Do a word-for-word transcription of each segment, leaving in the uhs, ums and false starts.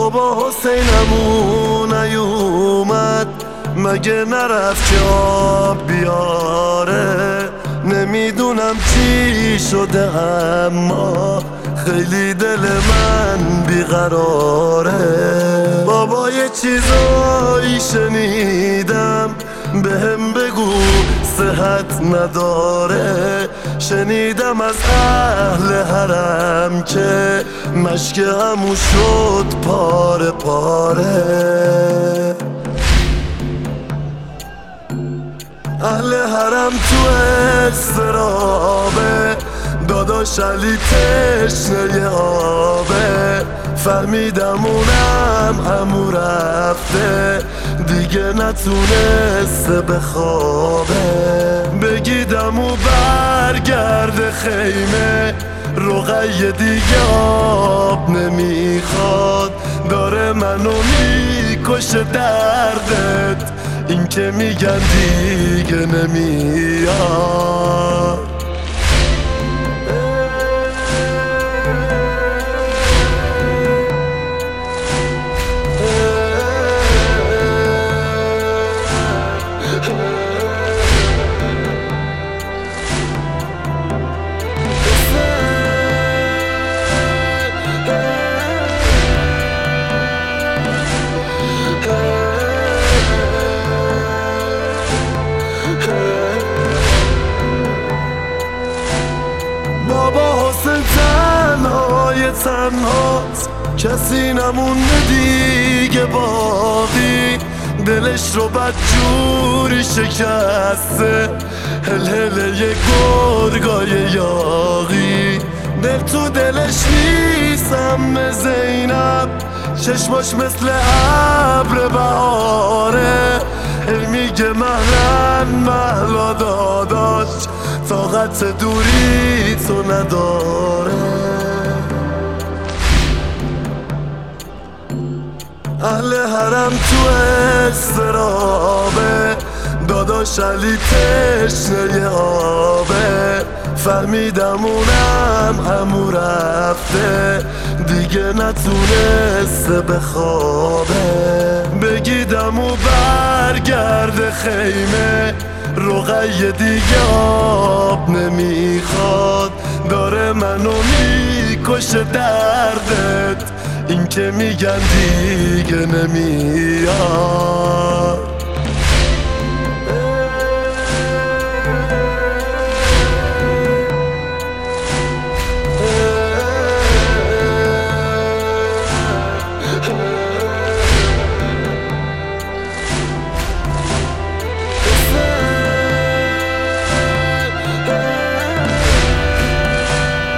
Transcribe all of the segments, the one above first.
بابا حسینمون نیومد مگه نرفت که آب بیاره. نمیدونم چی شده اما خیلی دل من بیقراره. بابا یه چیزایی شنیدم بهم بگو صحت نداره. شنیدم از اهل حرم که مشک همو شد پاره پاره. اهل حرم تو استرابه، داداش علی تشنه آبه. فهمیدم اونم همو رفته دیگه نتونسته بخوابه. بگیدم و برگرد خیمه، رقیه دیگه آب نمیخواد. داره منو میکشه دردت، این که میگن دیگه نمیاد. بابا حسین تنهای تنهاست، کسی نمونده دیگه باقی. دلش رو بد جوری شکسته، هل هل یه گرگای یاغی. دل تو دلش نیستم زینب، چشماش مثل ابر بهاره. هی میگه مهلن مهلا داداش، طاقت دوری تو نداره. اهل حرم تو استرابه، داداش علی تشنه آبه. فهمیدم اونم همو رفته دیگه نتونسته بخوابه. بگیدم و برگرد خیمه، رقیه دیگه آب نمیخواد. داره منو میکشه دردت، این که میگن دیگه نمیاد.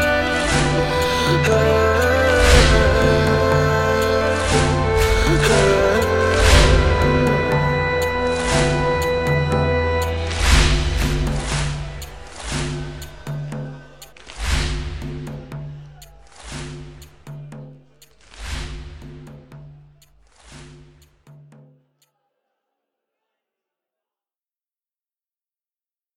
Hey.